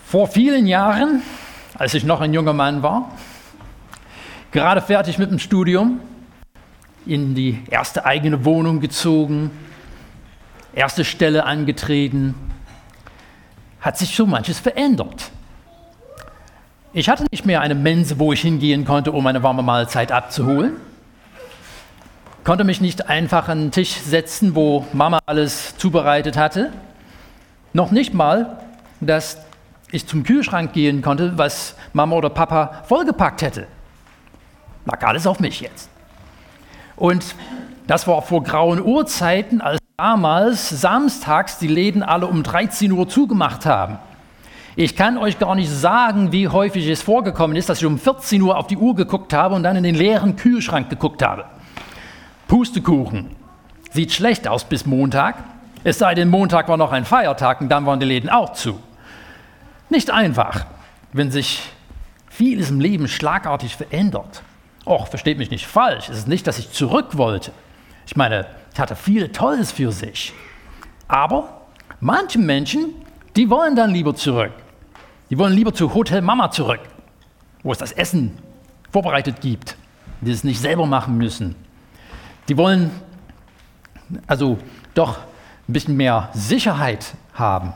Vor vielen Jahren, als ich noch ein junger Mann war, gerade fertig mit dem Studium, in die erste eigene Wohnung gezogen, erste Stelle angetreten, hat sich so manches verändert. Ich hatte nicht mehr eine Mensa, wo ich hingehen konnte, um eine warme Mahlzeit abzuholen. Konnte mich nicht einfach an den Tisch setzen, wo Mama alles zubereitet hatte. Noch nicht mal, dass ich zum Kühlschrank gehen konnte, was Mama oder Papa vollgepackt hätte. Lag alles auf mich jetzt. Und das war vor grauen Uhrzeiten, als damals samstags die Läden alle um 13 Uhr zugemacht haben. Ich kann euch gar nicht sagen, wie häufig es vorgekommen ist, dass ich um 14 Uhr auf die Uhr geguckt habe und dann in den leeren Kühlschrank geguckt habe. Pustekuchen. Sieht schlecht aus bis Montag. Es sei denn, Montag war noch ein Feiertag und dann waren die Läden auch zu. Nicht einfach, wenn sich vieles im Leben schlagartig verändert. Och, versteht mich nicht falsch, es ist nicht, dass ich zurück wollte. Ich meine, ich hatte viel Tolles für sich. Aber manche Menschen, die wollen dann lieber zurück. Die wollen lieber zu Hotel Mama zurück, wo es das Essen vorbereitet gibt, die es nicht selber machen müssen. Die wollen also doch ein bisschen mehr Sicherheit haben.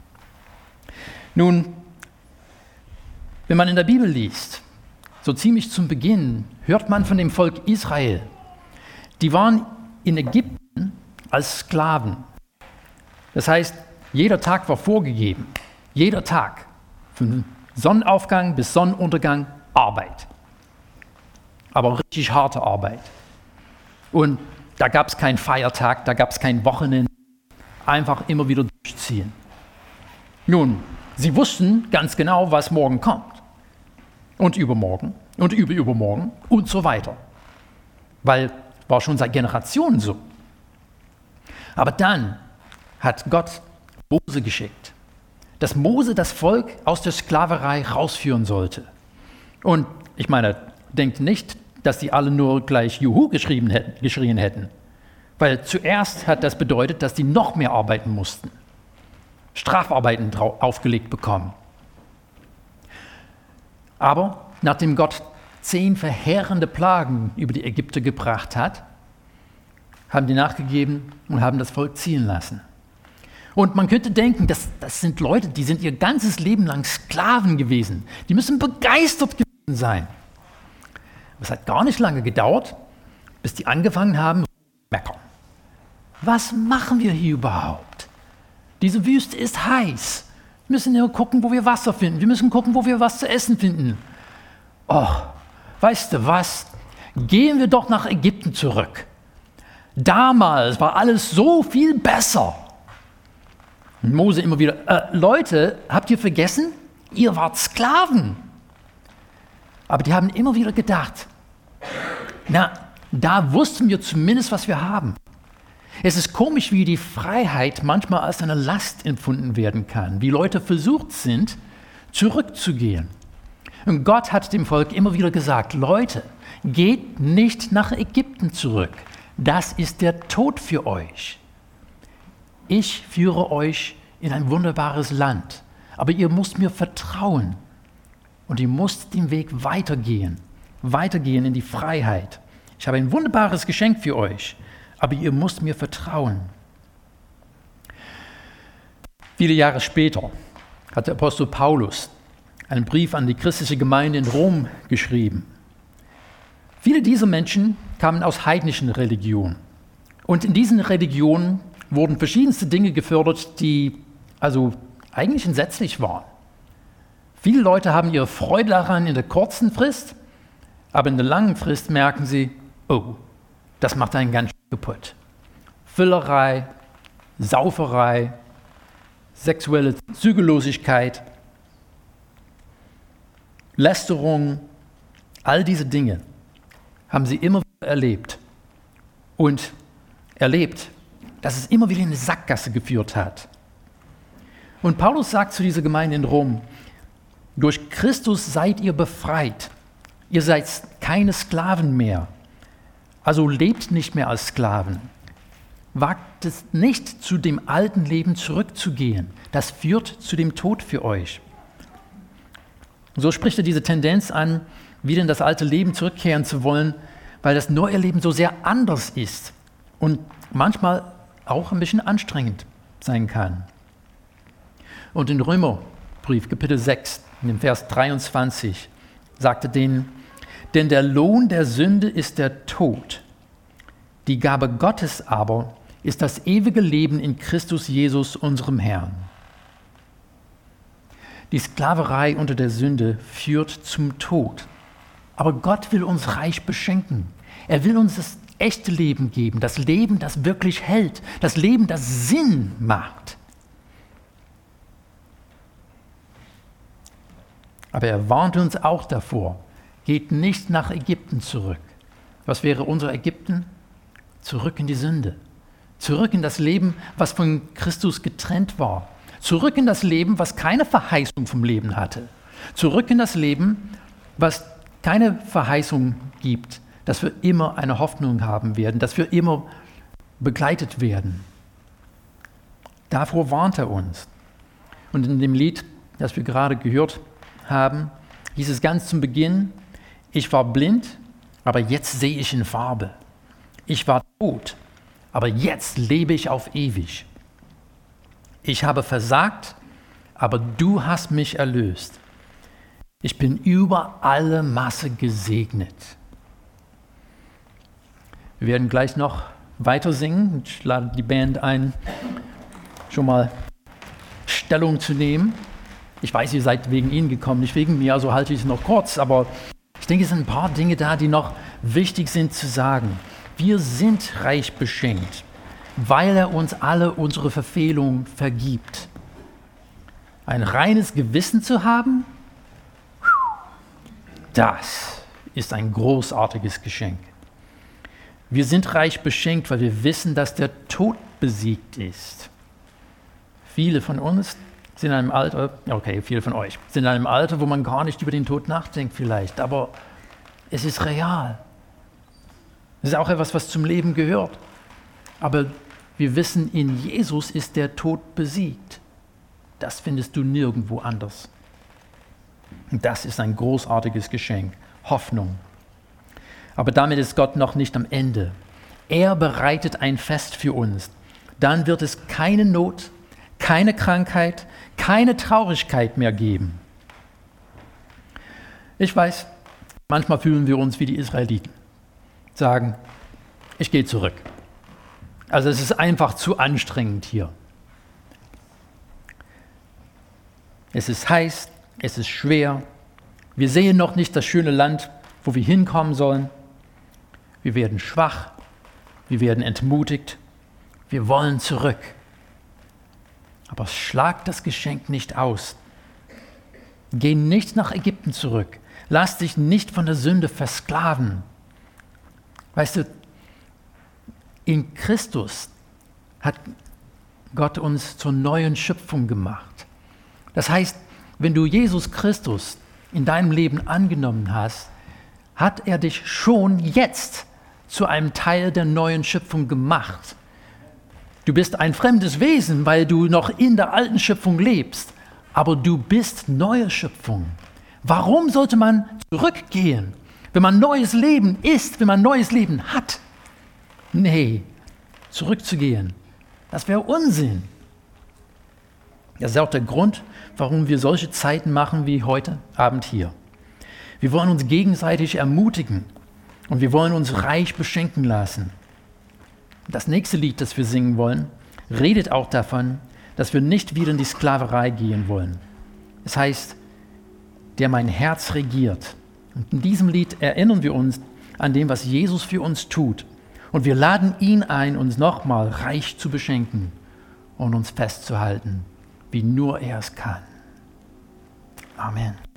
Nun, wenn man in der Bibel liest, so ziemlich zum Beginn, hört man von dem Volk Israel. Die waren in Ägypten als Sklaven. Das heißt, jeder Tag war vorgegeben. Jeder Tag. Von Sonnenaufgang bis Sonnenuntergang Arbeit. Aber richtig harte Arbeit. Und da gab es keinen Feiertag, da gab es kein Wochenende. Einfach immer wieder durchziehen. Nun, sie wussten ganz genau, was morgen kommt. Und übermorgen und übermorgen und so weiter. Weil war schon seit Generationen so. Aber dann hat Gott Mose geschickt, dass Mose das Volk aus der Sklaverei rausführen sollte. Und ich meine, denkt nicht, dass die alle nur gleich Juhu geschrien hätten. Weil zuerst hat das bedeutet, dass die noch mehr arbeiten mussten. Strafarbeiten aufgelegt bekommen. Aber nachdem Gott 10 verheerende Plagen über die Ägypter gebracht hat, haben die nachgegeben und haben das Volk ziehen lassen. Und man könnte denken, das sind Leute, die sind ihr ganzes Leben lang Sklaven gewesen. Die müssen begeistert gewesen sein. Aber es hat gar nicht lange gedauert, bis die angefangen haben zu meckern. Was machen wir hier überhaupt? Diese Wüste ist heiß. Wir müssen nur gucken, wo wir Wasser finden. Wir müssen gucken, wo wir was zu essen finden. Oh, weißt du was? Gehen wir doch nach Ägypten zurück. Damals war alles so viel besser. Und Mose immer wieder, Leute, habt ihr vergessen? Ihr wart Sklaven. Aber die haben immer wieder gedacht, na, da wussten wir zumindest, was wir haben. Es ist komisch, wie die Freiheit manchmal als eine Last empfunden werden kann, wie Leute versucht sind, zurückzugehen. Und Gott hat dem Volk immer wieder gesagt, Leute, geht nicht nach Ägypten zurück. Das ist der Tod für euch. Ich führe euch in ein wunderbares Land, aber ihr müsst mir vertrauen. Und ihr müsst den Weg weitergehen in die Freiheit. Ich habe ein wunderbares Geschenk für euch. Aber ihr müsst mir vertrauen. Viele Jahre später hat der Apostel Paulus einen Brief an die christliche Gemeinde in Rom geschrieben. Viele dieser Menschen kamen aus heidnischen Religionen. Und in diesen Religionen wurden verschiedenste Dinge gefördert, die also eigentlich entsetzlich waren. Viele Leute haben ihre Freude daran in der kurzen Frist, aber in der langen Frist merken sie, oh, das macht einen ganz schön kaputt. Völlerei, Sauferei, sexuelle Zügellosigkeit, Lästerung, all diese Dinge haben sie immer wieder erlebt. Und erlebt, dass es immer wieder in eine Sackgasse geführt hat. Und Paulus sagt zu dieser Gemeinde in Rom, durch Christus seid ihr befreit. Ihr seid keine Sklaven mehr. Also lebt nicht mehr als Sklaven. Wagt es nicht, zu dem alten Leben zurückzugehen. Das führt zu dem Tod für euch. So spricht er diese Tendenz an, wieder in das alte Leben zurückkehren zu wollen, weil das neue Leben so sehr anders ist und manchmal auch ein bisschen anstrengend sein kann. Und in Römerbrief, Kapitel 6, in dem Vers 23, sagte denen, denn der Lohn der Sünde ist der Tod. Die Gabe Gottes aber ist das ewige Leben in Christus Jesus, unserem Herrn. Die Sklaverei unter der Sünde führt zum Tod. Aber Gott will uns reich beschenken. Er will uns das echte Leben geben, das Leben, das wirklich hält, das Leben, das Sinn macht. Aber er warnt uns auch davor, geht nicht nach Ägypten zurück. Was wäre unser Ägypten? Zurück in die Sünde. Zurück in das Leben, was von Christus getrennt war. Zurück in das Leben, was keine Verheißung vom Leben hatte. Zurück in das Leben, was keine Verheißung gibt, dass wir immer eine Hoffnung haben werden, dass wir immer begleitet werden. Davor warnt er uns. Und in dem Lied, das wir gerade gehört haben, hieß es ganz zum Beginn, ich war blind, aber jetzt sehe ich in Farbe. Ich war tot, aber jetzt lebe ich auf ewig. Ich habe versagt, aber du hast mich erlöst. Ich bin über alle Masse gesegnet. Wir werden gleich noch weiter singen. Ich lade die Band ein, schon mal Stellung zu nehmen. Ich weiß, ihr seid wegen ihnen gekommen, nicht wegen mir, also halte ich es noch kurz, aber ich denke, es sind ein paar Dinge da, die noch wichtig sind zu sagen. Wir sind reich beschenkt, weil er uns alle unsere Verfehlungen vergibt. Ein reines Gewissen zu haben, das ist ein großartiges Geschenk. Wir sind reich beschenkt, weil wir wissen, dass der Tod besiegt ist. Viele von uns sind in einem Alter, viele von euch, sind in einem Alter, wo man gar nicht über den Tod nachdenkt vielleicht, aber es ist real. Es ist auch etwas, was zum Leben gehört. Aber wir wissen, in Jesus ist der Tod besiegt. Das findest du nirgendwo anders. Und das ist ein großartiges Geschenk, Hoffnung. Aber damit ist Gott noch nicht am Ende. Er bereitet ein Fest für uns. Dann wird es keine Not, keine Krankheit, keine Traurigkeit mehr geben. Ich weiß, manchmal fühlen wir uns wie die Israeliten. Sagen, ich gehe zurück. Also es ist einfach zu anstrengend hier. Es ist heiß, es ist schwer. Wir sehen noch nicht das schöne Land, wo wir hinkommen sollen. Wir werden schwach, wir werden entmutigt. Wir wollen zurück. Aber schlag das Geschenk nicht aus. Geh nicht nach Ägypten zurück. Lass dich nicht von der Sünde versklaven. Weißt du, in Christus hat Gott uns zur neuen Schöpfung gemacht. Das heißt, wenn du Jesus Christus in deinem Leben angenommen hast, hat er dich schon jetzt zu einem Teil der neuen Schöpfung gemacht. Du bist ein fremdes Wesen, weil du noch in der alten Schöpfung lebst, aber du bist neue Schöpfung. Warum sollte man zurückgehen, wenn man neues Leben ist, wenn man neues Leben hat? Nee, zurückzugehen, das wäre Unsinn. Das ist auch der Grund, warum wir solche Zeiten machen wie heute Abend hier. Wir wollen uns gegenseitig ermutigen und wir wollen uns reich beschenken lassen. Das nächste Lied, das wir singen wollen, redet auch davon, dass wir nicht wieder in die Sklaverei gehen wollen. Es heißt, der mein Herz regiert. Und in diesem Lied erinnern wir uns an dem, was Jesus für uns tut. Und wir laden ihn ein, uns nochmal reich zu beschenken und uns festzuhalten, wie nur er es kann. Amen.